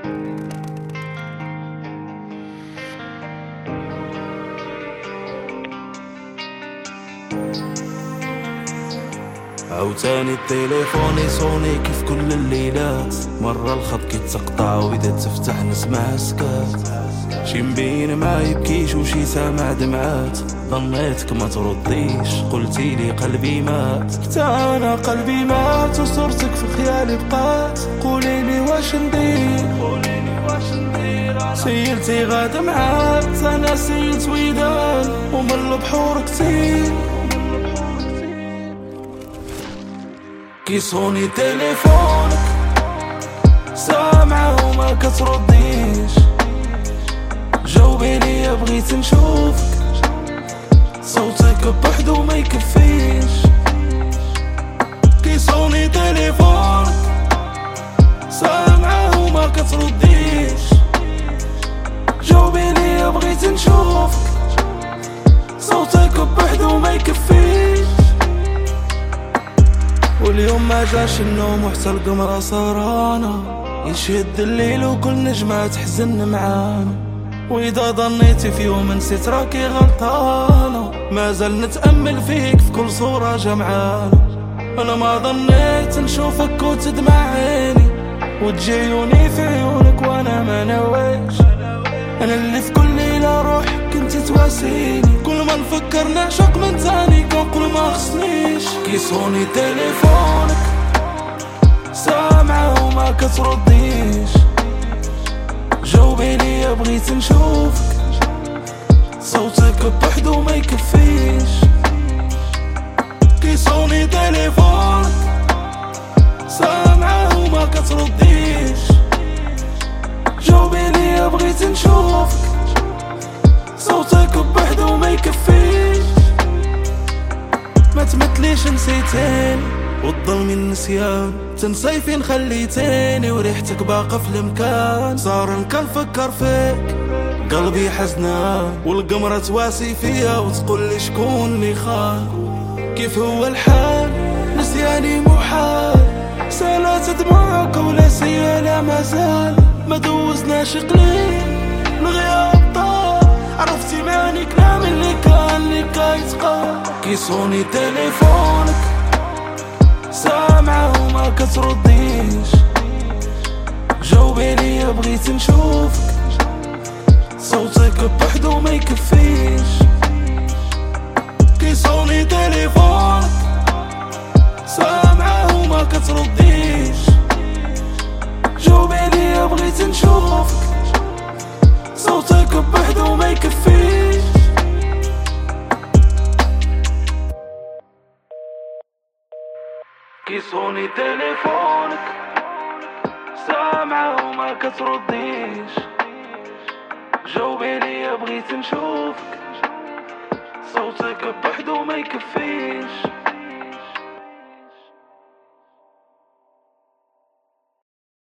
عاوتاني التليفون يصوني كيف كل الليلات، مرة الخط كيتقطع وإذا تفتح نسمع سكات، شي مبين ما يبكيش وشي سامع دمعات، ظنيتك ما ترديش قلتي لي قلبي مات، حتى انا قلبي مات وصورتك في خيالي بقات، قوليلي واش ندير سيلتي غادا معاك، انا سيلت ويدان ومن البحور كتير، كيصوني تليفونك سامعه وما كترديش، جاوبي ليا بغيت نشوفك، صوتك بوحدو ما يكفيش، كيصوني تليفونك سامعه وما كترديش، جاوبي ليا بغيت نشوفك، صوتك بوحدو ما يكفيش، واليوم ما جاش النوم وحتى القمرة سهرانة، يشد الليل وكل نجمة تحزن معانا، وإذا ظنيتي في يوم نسيت راكي غلطانة، ما زال نتأمل فيك في كل صورة جمعانة، أنا ما ظنيت نشوفك وتدمع عيني، وتجي عيوني في عيونك وأنا ما نويش، أنا اللي في كل ليلة روح كنت تواسيني، كل ما نفكر نعشق من تاني كنقول ما خصنيش، كيصوني تليفونك سامعه وما كترديش، جاوبي ليا بغيت نشوفك، صوتك بوحدو ما يكفيش، كيصوني تليفونك سامعه وما كترديش، جاوبي ليا بغيت نشوفك، صوتك بوحدو ما يكفيش، ما تمثليش نسيتيني والظلم النسيان، تنسي فين خليتيني وريحتك باقا في المكان، صار كنفكر فيك قلبي حزنان، والقمرة تواسي فيا وتقول لي شكون اللي خان، كيف هو الحال نسياني محال، سالات دموعك ولا سيالة مازال، ما دوزناش قليل الغياب طال، عرفتي معني كلام اللي كان كيتقال، كيصوني تليفونك سامعه وما كترديش، جاوبي ليا بغيت نشوفك، صوتك بوحدو ما يكفيش، كيصوني تليفونك سامعه وما كترديش، جاوبي ليا بغيت نشوفك، صوتك بوحدو ما يكفيش، كيصوني تليفونك سامعه وما كترديش، جاوبي ليا بغيت نشوفك، صوتك بوحدو ما يكفيش.